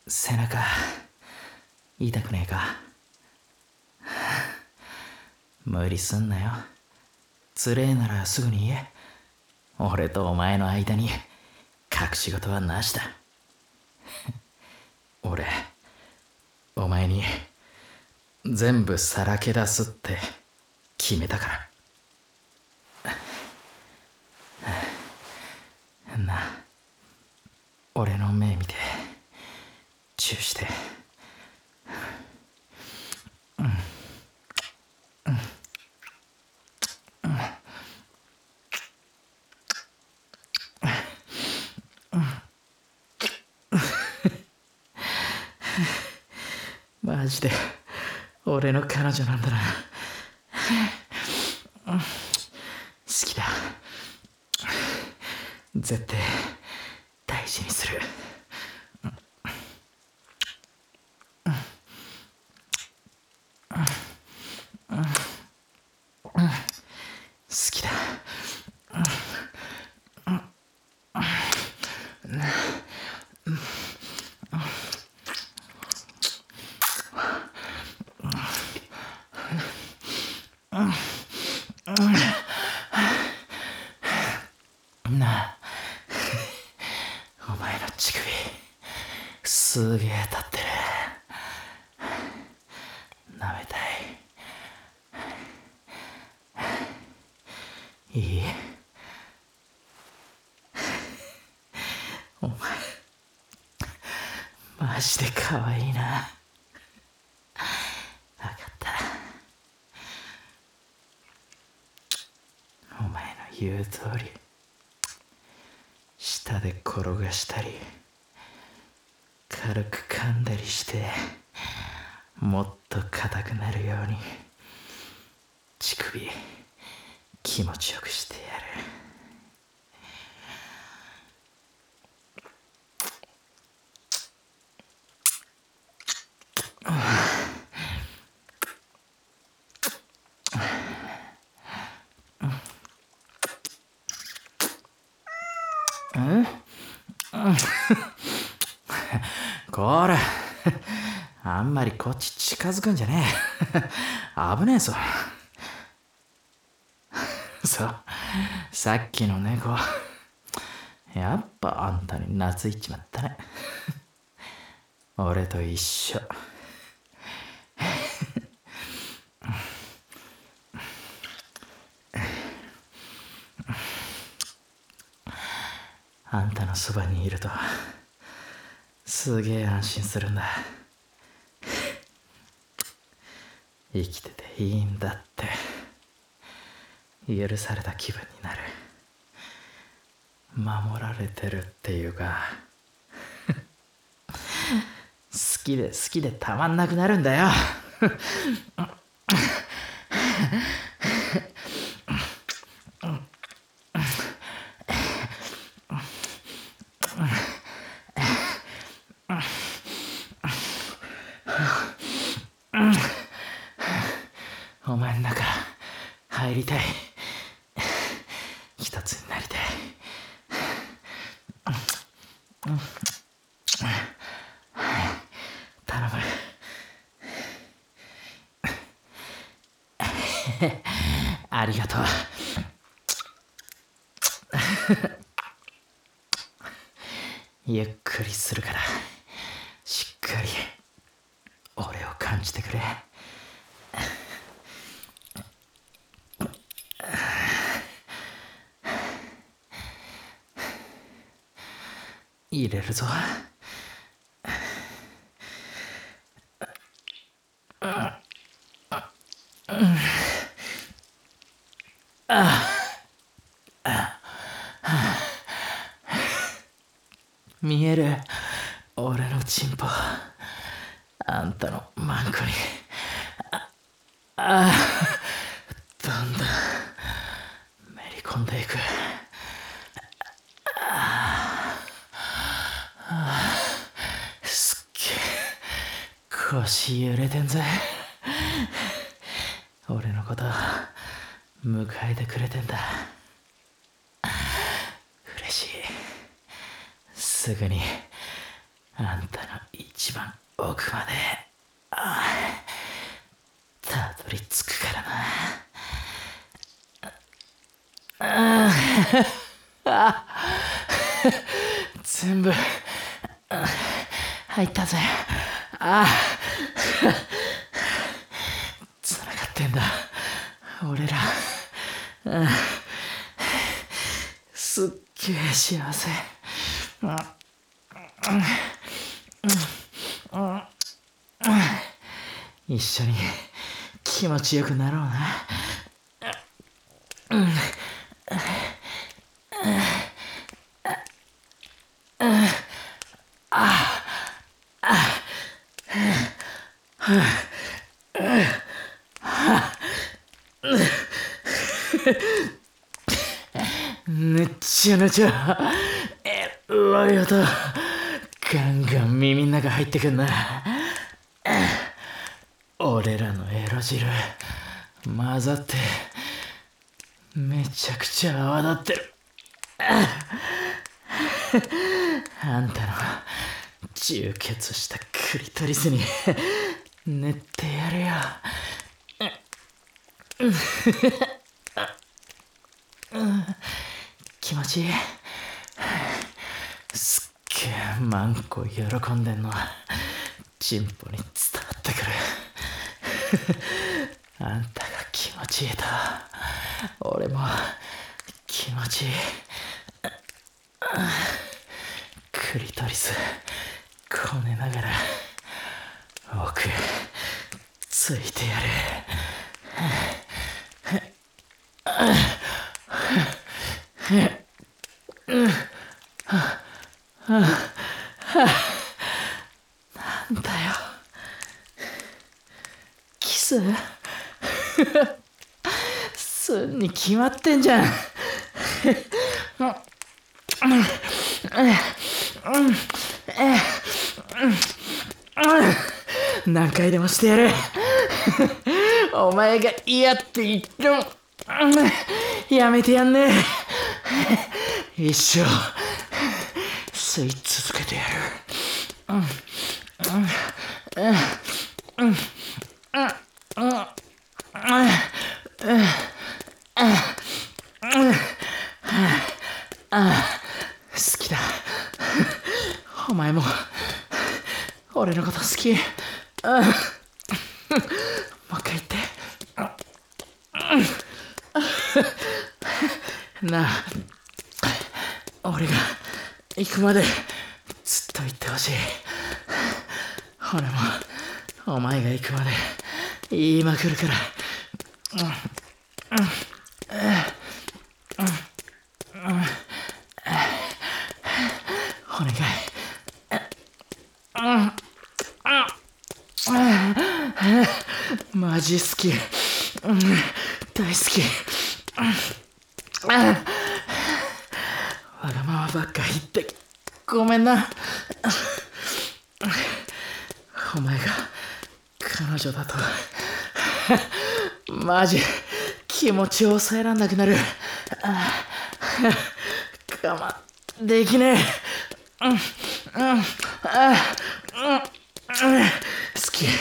背中痛くねえか？無理すんなよ。つれえならすぐに言え。俺とお前の間に隠し事はなしだ。俺お前に全部さらけ出すって決めたから。なあ、俺の目見てチューして。マジで俺の彼女なんだな。好きだ。絶対大事にする。好きだ。なあ、お前の乳首すげえ立ってる。舐めたい。いい？お前マジで可愛いな。分かった。お前の言う通り舌で転がしたり軽く噛んだりしてもっと硬くなるように乳首気持ちよくしてやる。こらあんまりこっち近づくんじゃねえ。危ねえぞ。そう、さっきの猫やっぱあんたに懐いちまったね。俺と一緒。あんたのそばにいるとすげえ安心するんだ。生きてていいんだって許された気分になる。守られてるっていうか好きで好きでたまんなくなるんだよ。お前の中入りたい。一つになりたい。頼む。ありがとう。ゆっくりするからしっかり俺を感じてくれ。入れるぞ。見える俺のチンポあんたのマンコにどんどんめり込んでいく。すっげえ腰揺れてんぜ。俺のこと迎えてくれてんだ。嬉しい。すぐにあんたの一番奥までたどり着くからな。全部入ったぜ。つながってんだ俺ら。すっげえ幸せ。一緒に気持ちよくなろうな。ぬっちゃぬちゃエロい音ガンガン耳ん中入ってくんな。俺らのエロ汁混ざってめちゃくちゃ泡立ってる。あんたの充血したクリトリスに塗ってやるよ。気持ちいい。すっげえマンコ喜んでんのチンポに伝わってくる。あんたが気持ちいいと俺も気持ちいい。クリトリスこねながら奥ついてやる。なんだよキスすんに決まってんじゃん。何回でもしてやる。お前が嫌って言ってもやめてやんねえ。一生吸い続けてやる。好きだ。お前も俺のこと好き。もう一回言って。なあ俺が行くまでずっと言ってほしい。俺もお前が行くまで言いまくるから。お願い。マジ好き。大好き。わがままばっか言ってごめんな。お前が彼女だとマジ気持ちを抑えらんなくなる。我慢できねえ。好き。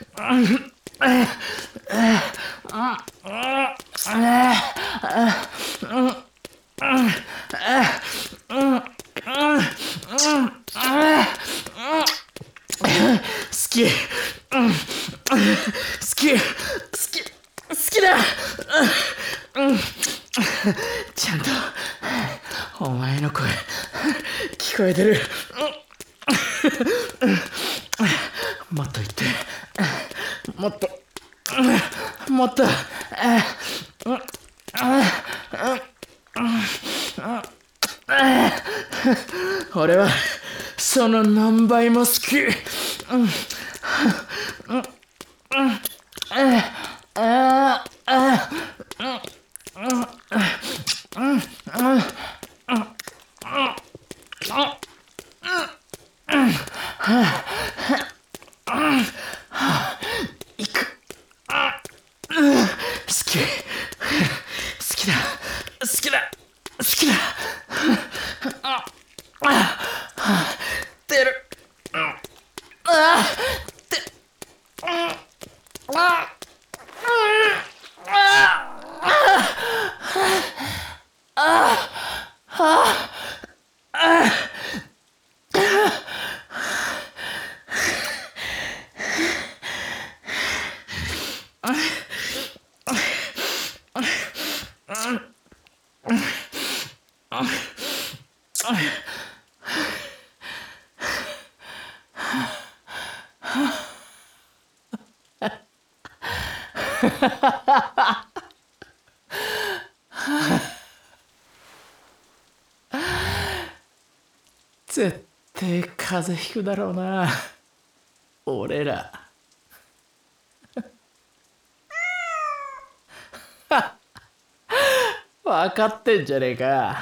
好き。好きだ。ちゃんとお前の声聞こえてる。もっと言って。もっともっと。俺はその何倍も好き。行く。好き。好きだ。好きだ。好きだ。出る。 絶対風邪ひくだろうな俺ら。分かってんじゃねえか。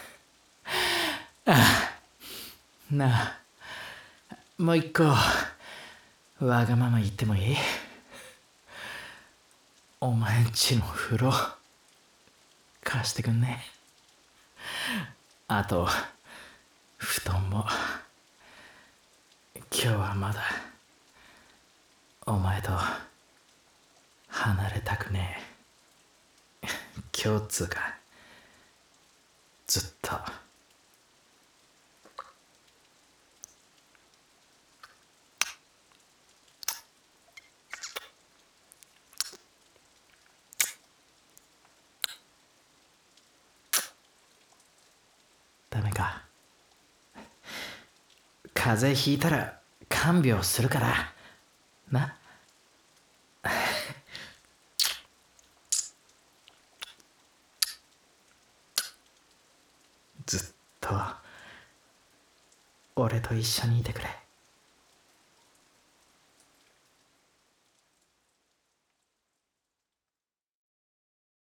なあ、もう一個わがまま言ってもいい？お前んちの風呂貸してくんね？あと布団も。今日はまだお前と離れたくねえ。今日つうかずっと。ダメか。風邪ひいたら看病するからな。ずっと俺と一緒にいてくれ。